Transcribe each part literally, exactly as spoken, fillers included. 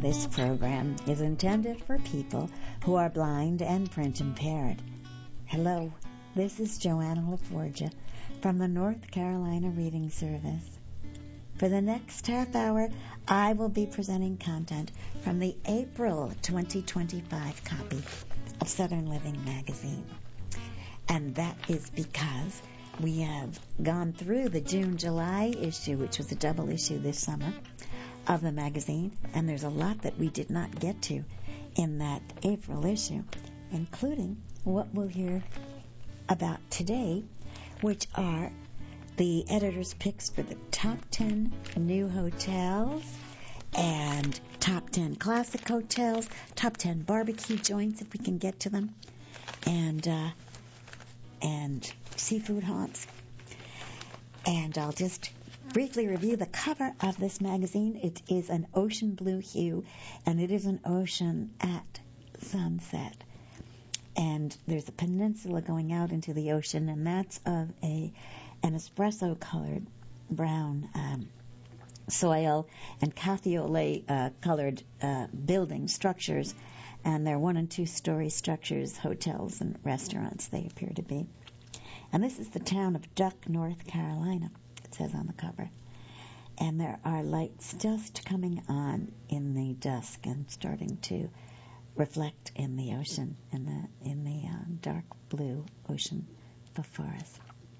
This program is intended for people who are blind and print impaired. Hello, this is Joanna LaForgia from the North Carolina Reading Service. For the next half hour, I will be presenting content from the April twenty twenty-five copy of Southern Living magazine. And that is because we have gone through the June-July issue, which was a double issue this summer of the magazine, and there's a lot that we did not get to in that April issue, including what we'll hear about today, which are the editor's picks for the top ten new hotels and top ten classic hotels, top ten barbecue joints if we can get to them, and uh, and seafood haunts. And I'll just briefly review the cover of this magazine. It is an ocean blue hue, and it is an ocean at sunset. And there's a peninsula going out into the ocean, and that's of a an espresso-colored brown um, soil and cafe-au-lait-colored uh, uh, building structures, and they're one- and two-story structures, hotels and restaurants they appear to be. And this is the town of Duck, North Carolina, it says on the cover. And there are lights just coming on in the dusk and starting to reflect in the ocean, in the in the uh, dark blue ocean before us.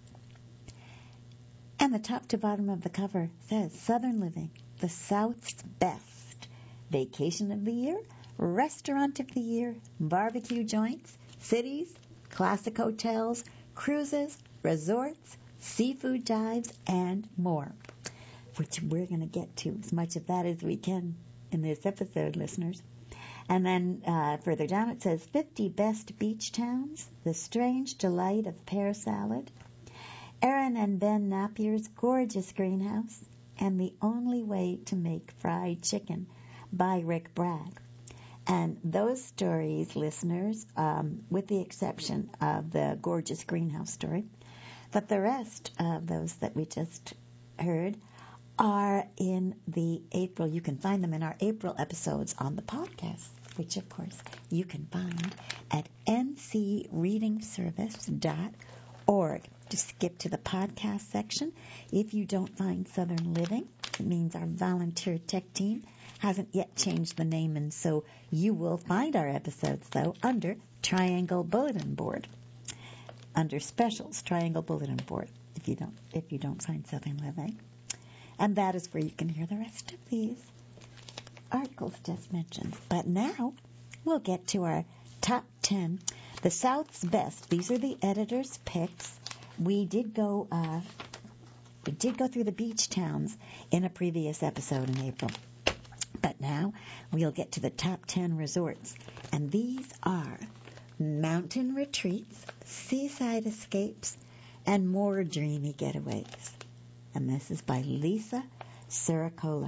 And the top to bottom of the cover says, Southern Living, the South's best. Vacation of the year, restaurant of the year, barbecue joints, cities, classic hotels, cruises, resorts, seafood dives, and more, which we're going to get to as much of that as we can in this episode, listeners. And then uh, further down it says, fifty best beach towns, the strange delight of pear salad, Aaron and Ben Napier's gorgeous greenhouse, and the only way to make fried chicken by Rick Bragg. And those stories, listeners, um, with the exception of the gorgeous greenhouse story, but the rest of those that we just heard are in the April. You can find them in our April episodes on the podcast, which, of course, you can find at n c reading service dot org. Just skip to the podcast section. If you don't find Southern Living, it means our volunteer tech team hasn't yet changed the name, and so you will find our episodes, though, under Triangle Bulletin Board, under Specials, Triangle Bulletin Board, if you don't if you don't find Southern Living. And that is where you can hear the rest of these articles just mentioned. But now we'll get to our top ten, the South's best. These are the editor's picks. We did go uh, we did go through the beach towns in a previous episode in April. But now we'll get to the top ten resorts. And these are mountain retreats, seaside escapes, and more dreamy getaways. And this is by Lisa Saracola.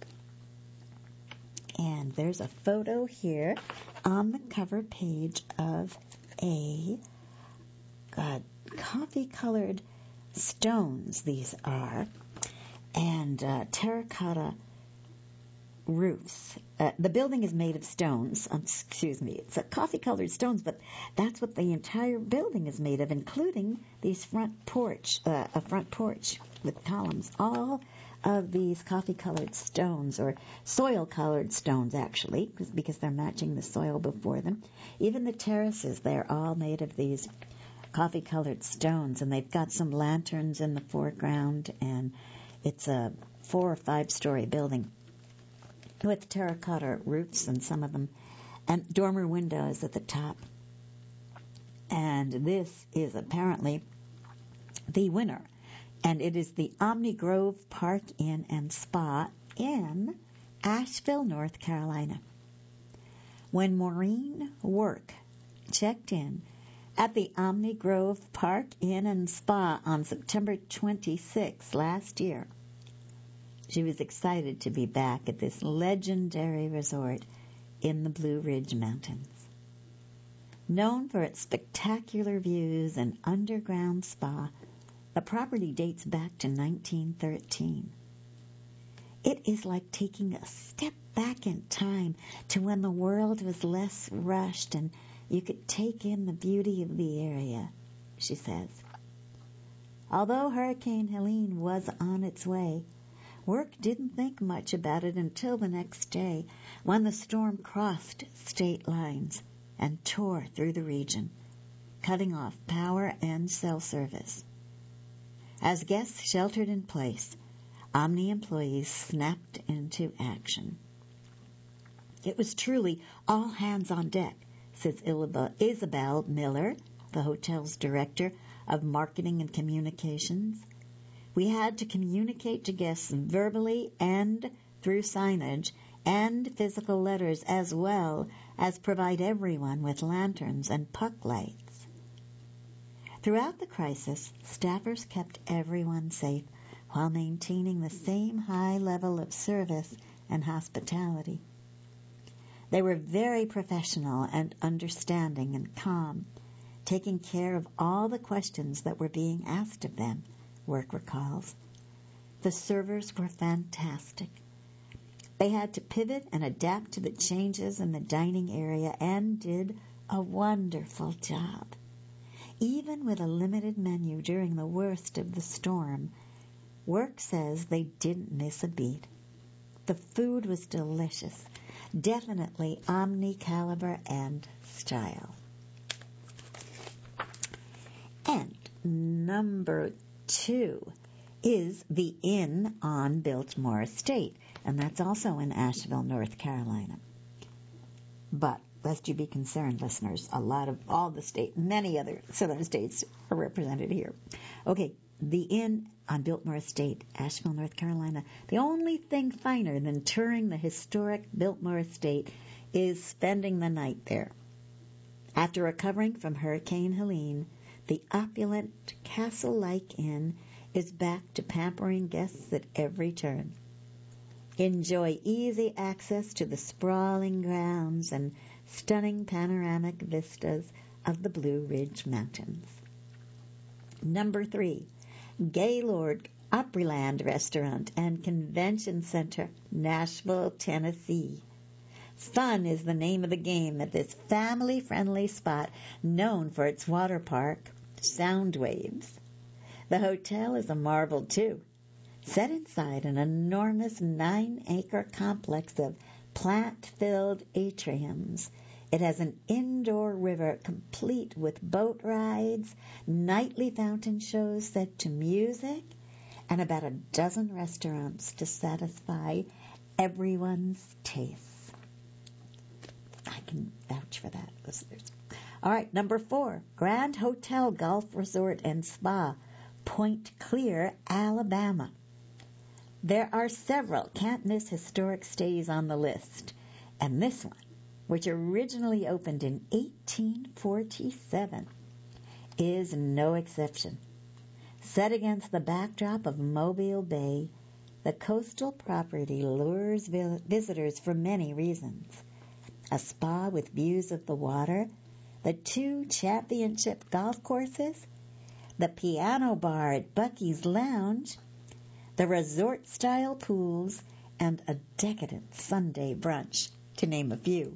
And there's a photo here on the cover page of a uh, coffee-colored stones, these are, and uh, terracotta roofs. Uh, the building is made of stones. Um, excuse me. It's a coffee-colored stones, but that's what the entire building is made of, including these front porch, uh, a front porch with columns. All of these coffee-colored stones, or soil-colored stones, actually, because they're matching the soil before them. Even the terraces, they're all made of these coffee-colored stones, and they've got some lanterns in the foreground, and it's a four- or five-story building with terracotta roofs and some of them, and dormer windows at the top. And this is apparently the winner, and it is the Omni Grove Park Inn and Spa in Asheville, North Carolina. When Maureen Work checked in at the Omni Grove Park Inn and Spa on September twenty-sixth last year, she was excited to be back at this legendary resort in the Blue Ridge Mountains. Known for its spectacular views and underground spa, the property dates back to nineteen thirteen. It is like taking a step back in time to when the world was less rushed and you could take in the beauty of the area, she says. Although Hurricane Helene was on its way, work didn't think much about it until the next day when the storm crossed state lines and tore through the region, cutting off power and cell service. As guests sheltered in place, Omni employees snapped into action. It was truly all hands on deck, says Isabel Miller, the hotel's director of marketing and communications. We had to communicate to guests verbally and through signage and physical letters, as well as provide everyone with lanterns and puck lights. Throughout the crisis, staffers kept everyone safe while maintaining the same high level of service and hospitality. They were very professional and understanding and calm, taking care of all the questions that were being asked of them, work recalls. The servers were fantastic. They had to pivot and adapt to the changes in the dining area and did a wonderful job. Even with a limited menu during the worst of the storm, work says they didn't miss a beat. The food was delicious, definitely Omni caliber and style. And number two is the Inn on Biltmore Estate, and that's also in Asheville, North Carolina. But lest you be concerned, listeners, a lot of all the state, many other southern states are represented here. Okay, the Inn on Biltmore Estate, Asheville, North Carolina. The only thing finer than touring the historic Biltmore Estate is spending the night there. After recovering from Hurricane Helene, the opulent castle-like inn is back to pampering guests at every turn. Enjoy easy access to the sprawling grounds and stunning panoramic vistas of the Blue Ridge Mountains. Number three, Gaylord Opryland Restaurant and Convention Center, Nashville, Tennessee. Fun is the name of the game at this family-friendly spot known for its water park, Sound Waves. The hotel is a marvel, too. Set inside an enormous nine-acre complex of plant-filled atriums, it has an indoor river complete with boat rides, nightly fountain shows set to music, and about a dozen restaurants to satisfy everyone's tastes. I can vouch for that, listeners. All right, number four, Grand Hotel Golf Resort and Spa, Point Clear, Alabama. There are several can't-miss historic stays on the list, and this one, which originally opened in eighteen forty-seven, is no exception. Set against the backdrop of Mobile Bay, the coastal property lures visitors for many reasons. A spa with views of the water, the two championship golf courses, the piano bar at Bucky's Lounge, the resort-style pools, and a decadent Sunday brunch, to name a few.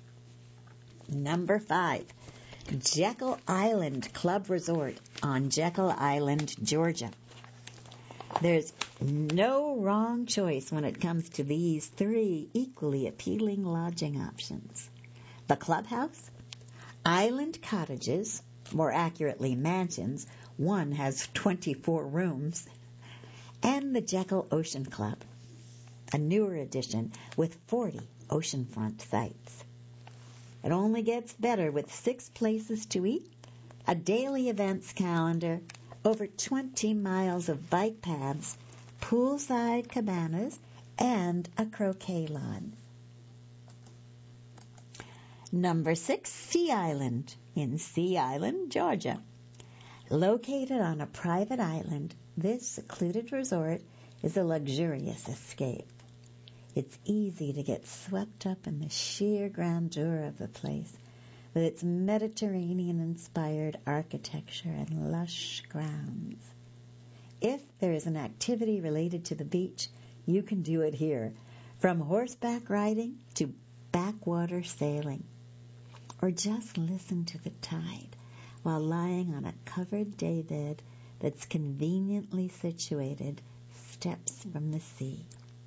Number five, Jekyll Island Club Resort on Jekyll Island, Georgia. There's no wrong choice when it comes to these three equally appealing lodging options. The clubhouse, island cottages, more accurately mansions, one has twenty-four rooms, and the Jekyll Ocean Club, a newer addition with forty oceanfront sites. It only gets better with six places to eat, a daily events calendar, over twenty miles of bike paths, poolside cabanas, and a croquet lawn. Number six, Sea Island in Sea Island, Georgia. Located on a private island, this secluded resort is a luxurious escape. It's easy to get swept up in the sheer grandeur of the place, with its Mediterranean-inspired architecture and lush grounds. If there is an activity related to the beach, you can do it here. From horseback riding to backwater sailing. Or just listen to the tide while lying on a covered daybed that's conveniently situated steps from the sea.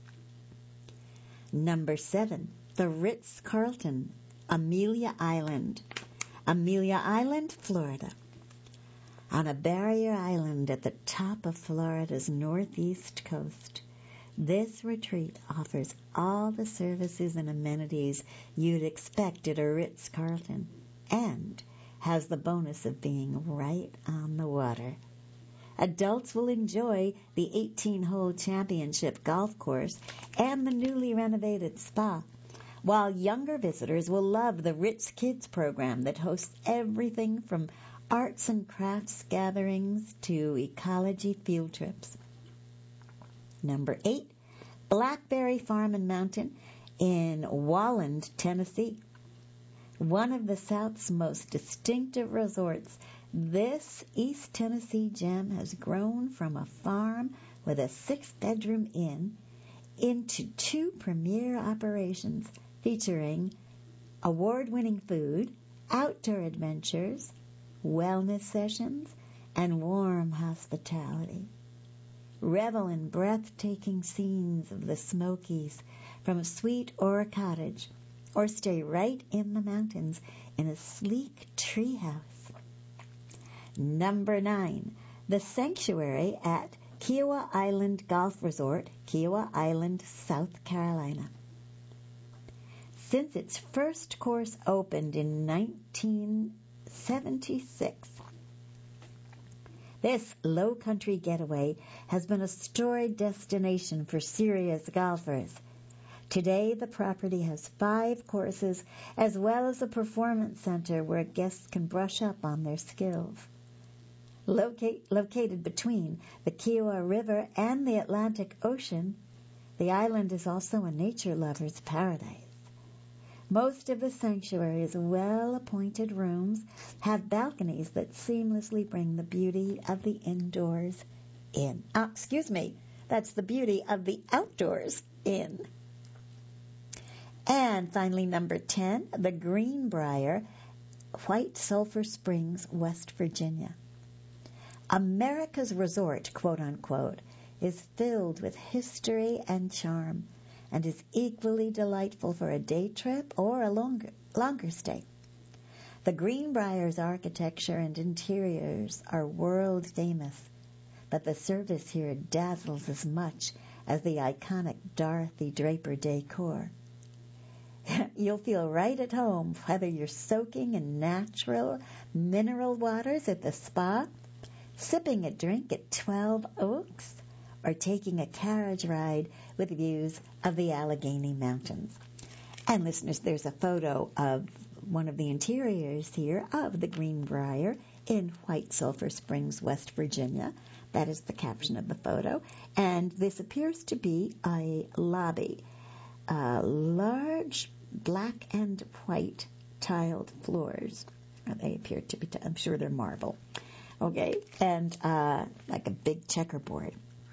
Number seven, the Ritz-Carlton, Amelia Island. Amelia Island, Florida. On a barrier island at the top of Florida's northeast coast, this retreat offers all the services and amenities you'd expect at a Ritz-Carlton and has the bonus of being right on the water. Adults will enjoy the eighteen-hole championship golf course and the newly renovated spa, while younger visitors will love the Ritz Kids program that hosts everything from arts and crafts gatherings to ecology field trips. Number eight, Blackberry Farm and Mountain in Walland, Tennessee. One of the South's most distinctive resorts, this East Tennessee gem has grown from a farm with a six-bedroom inn into two premier operations featuring award-winning food, outdoor adventures, wellness sessions, and warm hospitality. Revel in breathtaking scenes of the Smokies from a suite or a cottage, or stay right in the mountains in a sleek treehouse. Number nine, the Sanctuary at Kiowa Island Golf Resort, Kiowa Island, South Carolina. Since its first course opened in nineteen seventy-six, this low-country getaway has been a storied destination for serious golfers. Today, the property has five courses as well as a performance center where guests can brush up on their skills. Locate, located between the Kiowa River and the Atlantic Ocean, the island is also a nature lover's paradise. Most of the sanctuary's well-appointed rooms have balconies that seamlessly bring the beauty of the indoors in. Oh, excuse me, that's the beauty of the outdoors in. And finally, number ten, the Greenbrier, White Sulphur Springs, West Virginia. America's resort, quote-unquote, is filled with history and charm and is equally delightful for a day trip or a longer, longer stay. The Greenbrier's architecture and interiors are world famous, but the service here dazzles as much as the iconic Dorothy Draper decor. You'll feel right at home whether you're soaking in natural mineral waters at the spa, sipping a drink at Twelve Oaks, or taking a carriage ride with views of the Allegheny Mountains. And listeners, there's a photo of one of the interiors here of the Greenbrier in White Sulphur Springs, West Virginia. That is the caption of the photo. And this appears to be a lobby. Uh, large black and white tiled floors. They appear to be, t- I'm sure they're marble. Okay, and uh, like a big checkerboard.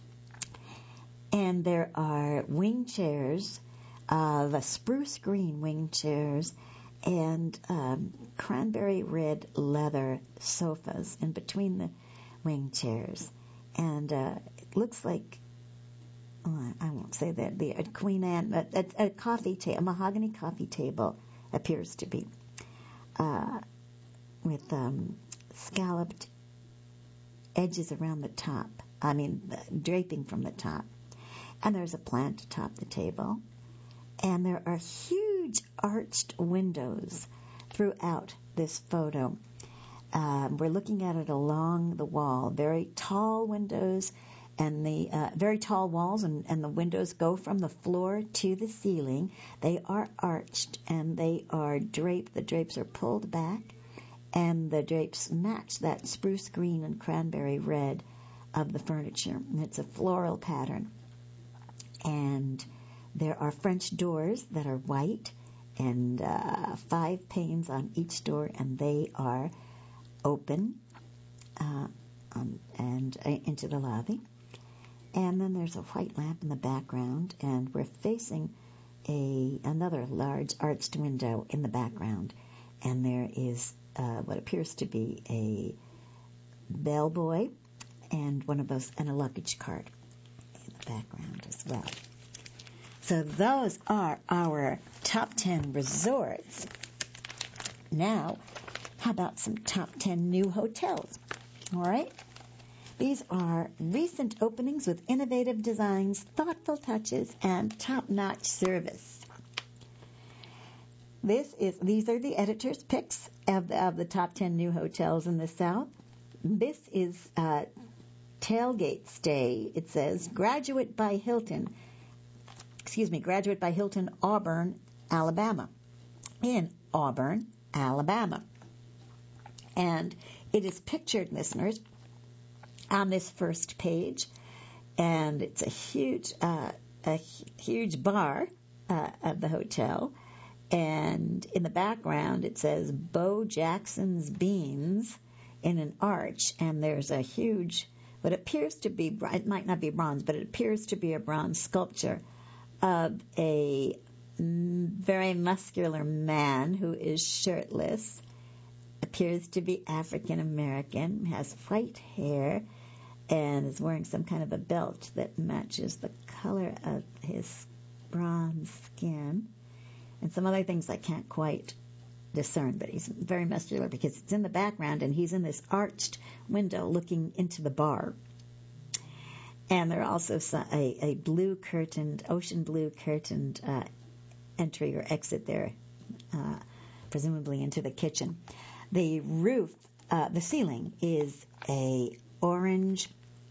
And there are wing chairs, of uh, spruce green wing chairs, and um, cranberry red leather sofas in between the wing chairs. And uh, it looks like, oh, I won't say that, the uh, Queen Anne, a, a, a coffee table, a mahogany coffee table appears to be, uh, with um, scalloped edges around the top, I mean, draping from the top. And there's a plant atop the table. And there are huge arched windows throughout this photo. Um, we're looking at it along the wall. Very tall windows and the uh, very tall walls, and, and the windows go from the floor to the ceiling. They are arched and they are draped. The drapes are pulled back, and the drapes match that spruce green and cranberry red of the furniture. And it's a floral pattern. And there are French doors that are white, and uh, five panes on each door, and they are open uh, um, and uh, into the lobby. And then there's a white lamp in the background, and we're facing a another large arched window in the background, and there is uh, what appears to be a bellboy and one of those and a luggage cart in the background as well. So those are our top ten resorts. Now, how about some top ten new hotels? All right. These are recent openings with innovative designs, thoughtful touches, and top-notch service. This is these are the editors' picks of the, of the top ten new hotels in the South. This is uh, Tailgate Stay. It says Graduate by Hilton. Excuse me, Graduate by Hilton, Auburn, Alabama. In Auburn, Alabama. And it is pictured, listeners, on this first page, and it's a huge, uh, a huge bar uh, of the hotel, and in the background it says Bo Jackson's Beans in an arch, and there's a huge, what appears to be, it might not be bronze, but it appears to be a bronze sculpture of a very muscular man who is shirtless, appears to be African American, has white hair, and is wearing some kind of a belt that matches the color of his bronze skin, and some other things I can't quite discern, but he's very muscular because it's in the background, and he's in this arched window looking into the bar. And there are also a, a blue curtained, ocean blue curtained uh, entry or exit there, uh, presumably into the kitchen. The roof, uh, the ceiling is a orange,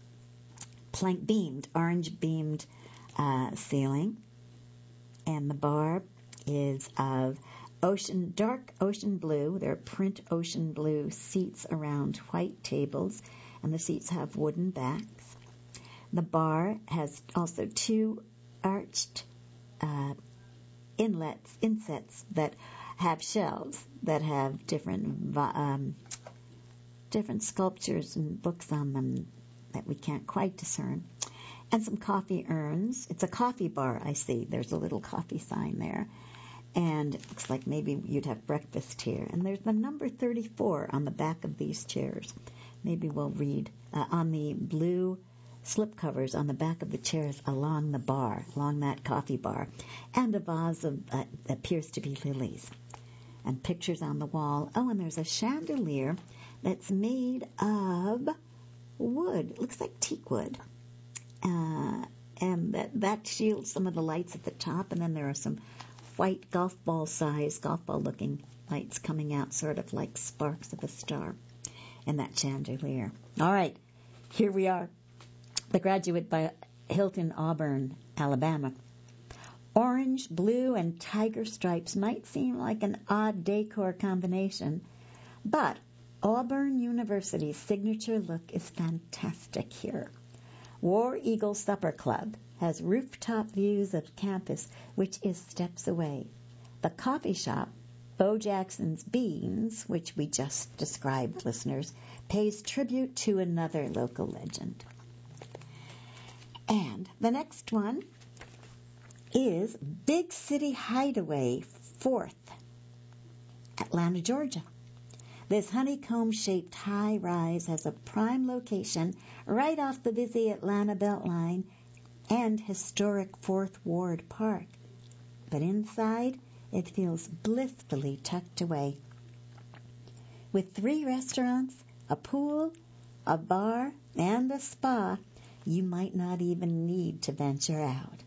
plank beamed, orange beamed uh, ceiling, and the bar is of ocean, dark ocean blue. There are print ocean blue seats around white tables, and the seats have wooden backs. The bar has also two arched uh, inlets, insets that have shelves that have different um, different sculptures and books on them that we can't quite discern, and some coffee urns. It's a coffee bar, I see. There's a little coffee sign there, and it looks like maybe you'd have breakfast here. And there's the number thirty-four on the back of these chairs. Maybe we'll read uh, on the blue slip covers on the back of the chairs along the bar, along that coffee bar, and a vase of uh, that appears to be lilies, and pictures on the wall. Oh, and there's a chandelier that's made of wood. It looks like teak wood, uh, and that that shields some of the lights at the top. And then there are some white golf ball size, golf ball looking lights coming out, sort of like sparks of a star, in that chandelier. All right, here we are. The Graduate by Hilton, Auburn, Alabama. Orange, blue, and tiger stripes might seem like an odd decor combination, but Auburn University's signature look is fantastic here. War Eagle Supper Club has rooftop views of campus, which is steps away. The coffee shop, Bo Jackson's Beans, which we just described, listeners, pays tribute to another local legend. And the next one is Big City Hideaway, fourth, Atlanta, Georgia. This honeycomb-shaped high-rise has a prime location right off the busy Atlanta Beltline and historic Fourth Ward Park. But inside, it feels blissfully tucked away. With three restaurants, a pool, a bar, and a spa, you might not even need to venture out.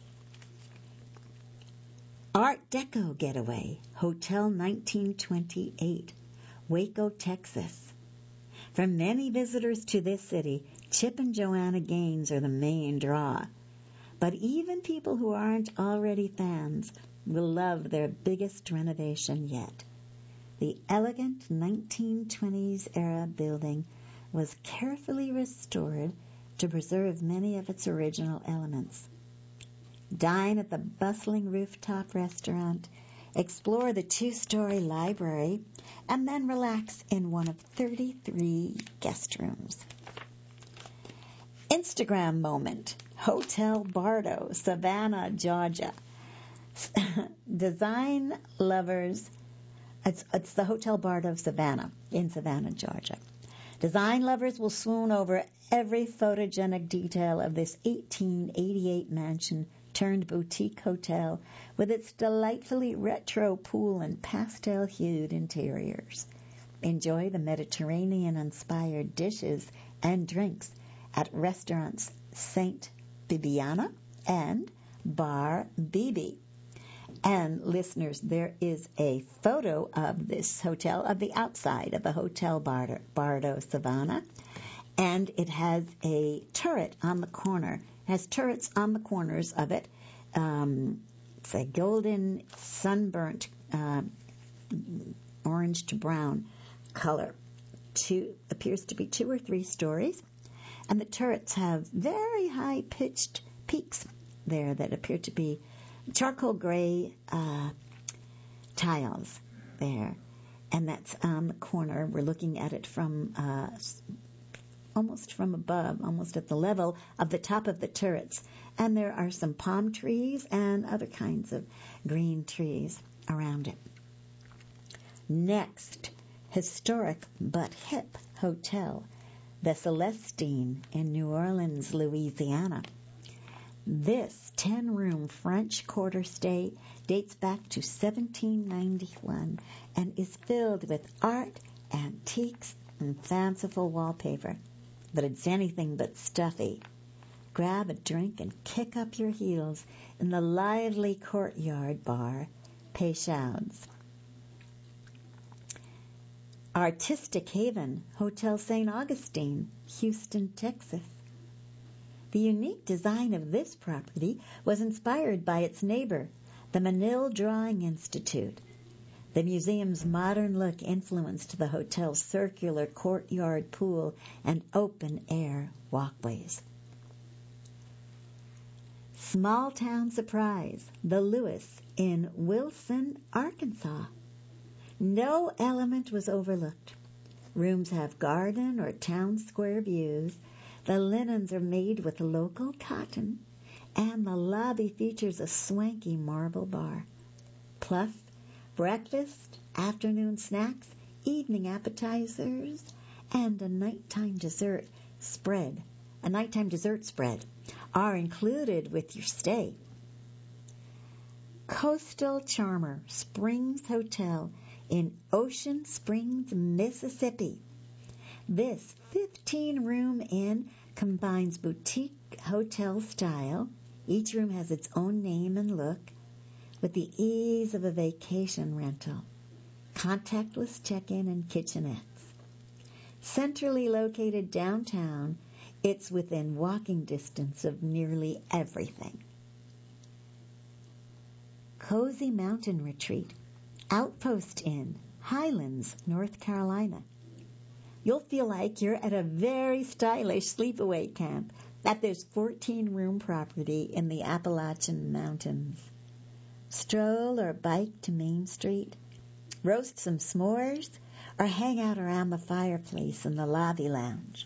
Art Deco Getaway, Hotel nineteen twenty-eight, Waco, Texas. For many visitors to this city, Chip and Joanna Gaines are the main draw. But even people who aren't already fans will love their biggest renovation yet. The elegant nineteen twenties era building was carefully restored to preserve many of its original elements. Dine at the bustling rooftop restaurant, explore the two-story library, and then relax in one of thirty-three guest rooms. Instagram moment, Hotel Bardo, Savannah, Georgia. Design lovers, it's, it's the Hotel Bardo Savannah in Savannah, Georgia. Design lovers will swoon over every photogenic detail of this eighteen eighty-eight mansion turned boutique hotel with its delightfully retro pool and pastel-hued interiors. Enjoy the Mediterranean-inspired dishes and drinks at restaurants Saint Bibiana and Bar Bibi. And listeners, there is a photo of this hotel, of the outside of the Hotel Bardo, Bardo Savannah, and it has a turret on the corner. It has turrets on the corners of it. Um, it's a golden, sunburnt, uh, orange to brown color. Two appears to be two or three stories, and the turrets have very high-pitched peaks there that appear to be charcoal gray uh, tiles there, and that's on the corner. We're looking at it from uh, almost from above, almost at the level of the top of the turrets, and there are some palm trees and other kinds of green trees around it. Next, historic but hip hotel, the Celestine in New Orleans, Louisiana. This ten-room French Quarter stay dates back to seventeen ninety-one and is filled with art, antiques, and fanciful wallpaper. But it's anything but stuffy. Grab a drink and kick up your heels in the lively courtyard bar, Peychaud's. Artistic Haven, Hotel Saint Augustine, Houston, Texas. The unique design of this property was inspired by its neighbor, the Menil Drawing Institute. The museum's modern look influenced the hotel's circular courtyard pool and open-air walkways. Small town surprise, the Lewis in Wilson, Arkansas. No element was overlooked. Rooms have garden or town square views. The linens are made with local cotton, and the lobby features a swanky marble bar. Plus, breakfast, afternoon snacks, evening appetizers, and a nighttime dessert spread. A nighttime dessert spread are included with your stay. Coastal Charmer Springs Hotel in Ocean Springs, Mississippi. This fifteen-room inn combines boutique hotel style. Each room has its own name and look, with the ease of a vacation rental. Contactless check-in and kitchenettes. Centrally located downtown, it's within walking distance of nearly everything. Cozy Mountain Retreat, Outpost Inn, Highlands, North Carolina. You'll feel like you're at a very stylish sleepaway camp at this fourteen-room property in the Appalachian Mountains. Stroll or bike to Main Street, roast some s'mores, or hang out around the fireplace in the lobby lounge.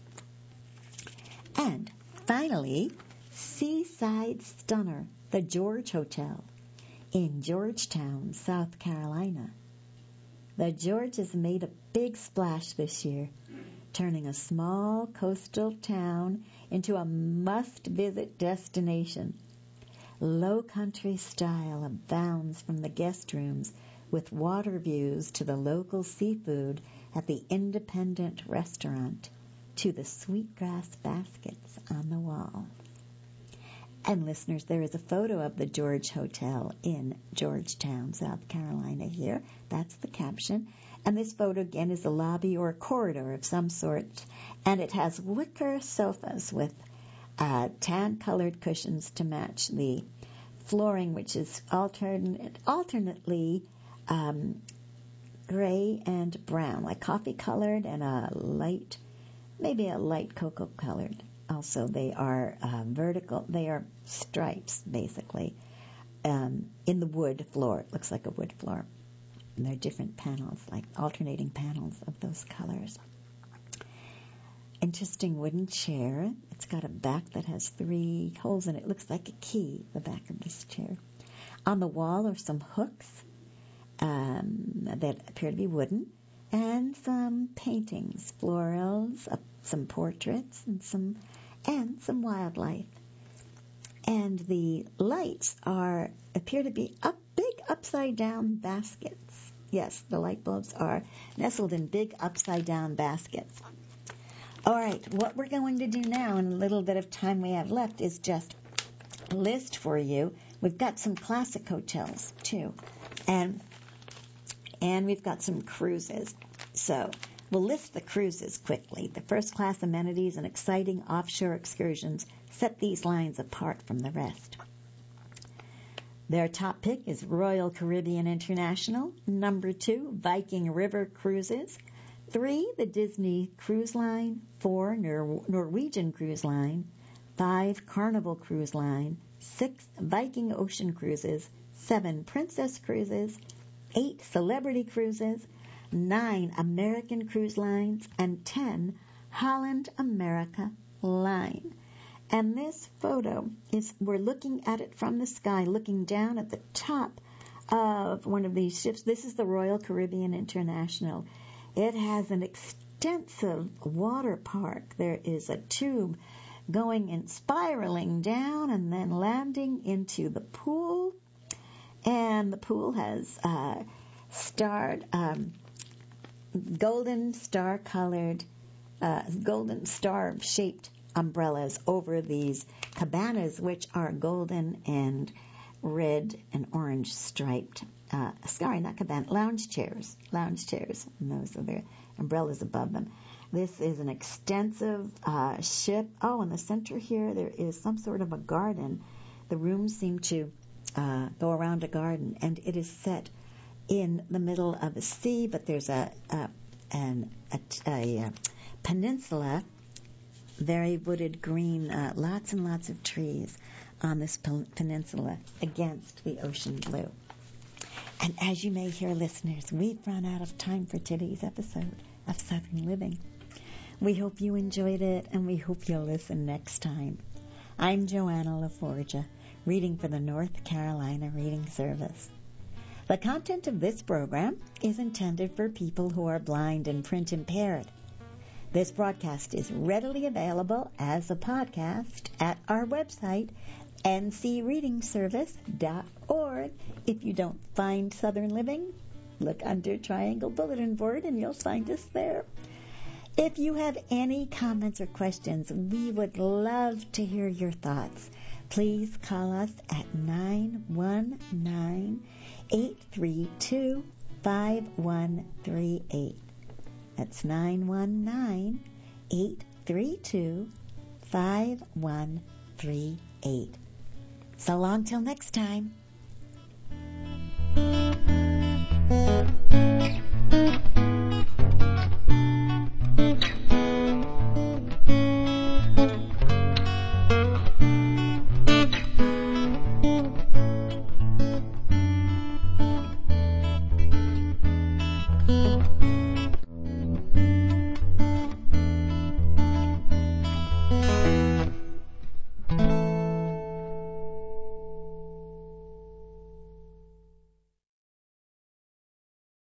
And finally, Seaside Stunner, the George Hotel in Georgetown, South Carolina. The George has made a big splash this year, turning a small coastal town into a must-visit destination. Low country style abounds from the guest rooms, with water views to the local seafood at the independent restaurant, to the sweetgrass baskets on the wall. And listeners, there is a photo of the George Hotel in Georgetown, South Carolina here. That's the caption. And this photo, again, is a lobby or a corridor of some sort. And it has wicker sofas with uh, tan-colored cushions to match the flooring, which is alternate, alternately um, gray and brown, like coffee-colored and a light, maybe a light cocoa-colored. Also, they are uh, vertical, they are stripes, basically, um, in the wood floor. It looks like a wood floor. And there are different panels, like alternating panels of those colors. Interesting wooden chair. It's got a back that has three holes in it. It looks like a key, the back of this chair. On the wall are some hooks um, that appear to be wooden, and some paintings, florals, uh, some portraits, and some and some wildlife. And the lights are appear to be up big upside down baskets. Yes, the light bulbs are nestled in big upside down baskets. All right, what we're going to do now in a little bit of time we have left is just list for you. We've got some classic hotels too, and and we've got some cruises. So we'll list the cruises quickly. The first class amenities and exciting offshore excursions set these lines apart from the rest. Their top pick is Royal Caribbean International. Number two, Viking River Cruises. Three, the Disney Cruise Line. Four, Nor- Norwegian Cruise Line. Five, Carnival Cruise Line. Six, Viking Ocean Cruises. Seven, Princess Cruises. Eight, Celebrity Cruises. Nine, American Cruise Lines. And ten, Holland America Line. And this photo is, we're looking at it from the sky, looking down at the top of one of these ships. This is the Royal Caribbean International. It has an extensive water park. There is a tube going and spiraling down and then landing into the pool. And the pool has uh, starred, um, golden star-colored, uh, golden star-shaped umbrellas over these cabanas, which are golden and red and orange striped. Uh, sorry, not cabana, lounge chairs. Lounge chairs. And those are their umbrellas above them. This is an extensive uh, ship. Oh, in the center here, there is some sort of a garden. The rooms seem to uh, go around a garden, and it is set in the middle of a sea, but there's a, a, an, a, a, a peninsula, very wooded green, uh, lots and lots of trees on this peninsula against the ocean blue. And as you may hear, listeners, we've run out of time for today's episode of Southern Living. We hope you enjoyed it, and we hope you'll listen next time. I'm Joanna LaForgia, reading for the North Carolina Reading Service. The content of this program is intended for people who are blind and print impaired. This broadcast is readily available as a podcast at our website, n c reading service dot org. If you don't find Southern Living, look under Triangle Bulletin Board and you'll find us there. If you have any comments or questions, we would love to hear your thoughts. Please call us at nine one nine, eight three two, five one three eight. That's nine one nine, eight three two, five one three eight. So long till next time.